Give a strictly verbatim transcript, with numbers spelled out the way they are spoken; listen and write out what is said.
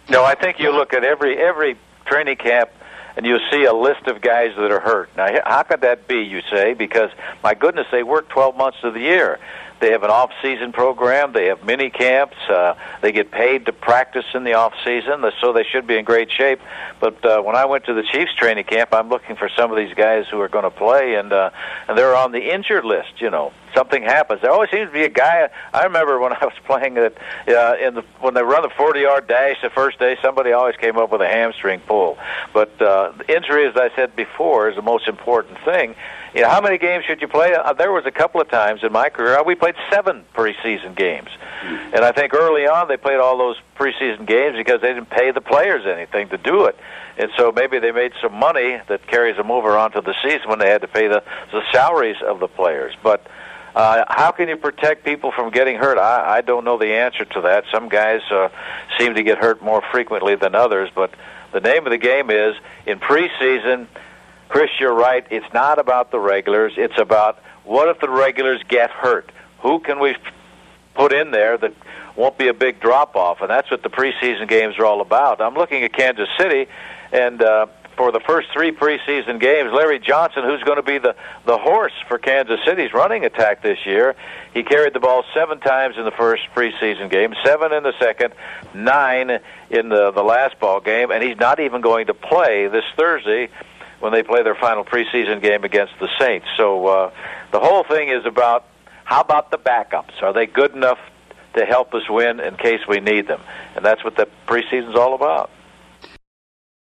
No, I think you look at every every training camp and you see a list of guys that are hurt. Now, how could that be, you say? Because, my goodness, they work twelve months of the year. They have an off-season program. They have mini camps. Uh, they get paid to practice in the off-season, so they should be in great shape. But uh, when I went to the Chiefs training camp, I'm looking for some of these guys who are going to play, and uh, and they're on the injured list. You know, something happens. There always seems to be a guy. I remember when I was playing it uh, in the when they run the forty-yard dash the first day, somebody always came up with a hamstring pull. But uh, injury, as I said before, is the most important thing. You know, how many games should you play? Uh, there was a couple of times in my career uh, we played seven preseason games, mm-hmm. and I think early on they played all those preseason games because they didn't pay the players anything to do it, and so maybe they made some money that carries them over onto the season when they had to pay the, the salaries of the players. But uh, how can you protect people from getting hurt? I, I don't know the answer to that. Some guys uh, seem to get hurt more frequently than others, but the name of the game is in preseason. Chris, you're right. It's not about the regulars. It's about what if the regulars get hurt? Who can we put in there that won't be a big drop-off? And that's what the preseason games are all about. I'm looking at Kansas City, and uh, for the first three preseason games, Larry Johnson, who's going to be the, the horse for Kansas City's running attack this year, he carried the ball seven times in the first preseason game, seven in the second, nine in the, the last ball game, and he's not even going to play this Thursday when they play their final preseason game against the Saints. So uh, the whole thing is about how about the backups? Are they good enough to help us win in case we need them? And that's what the preseason's all about.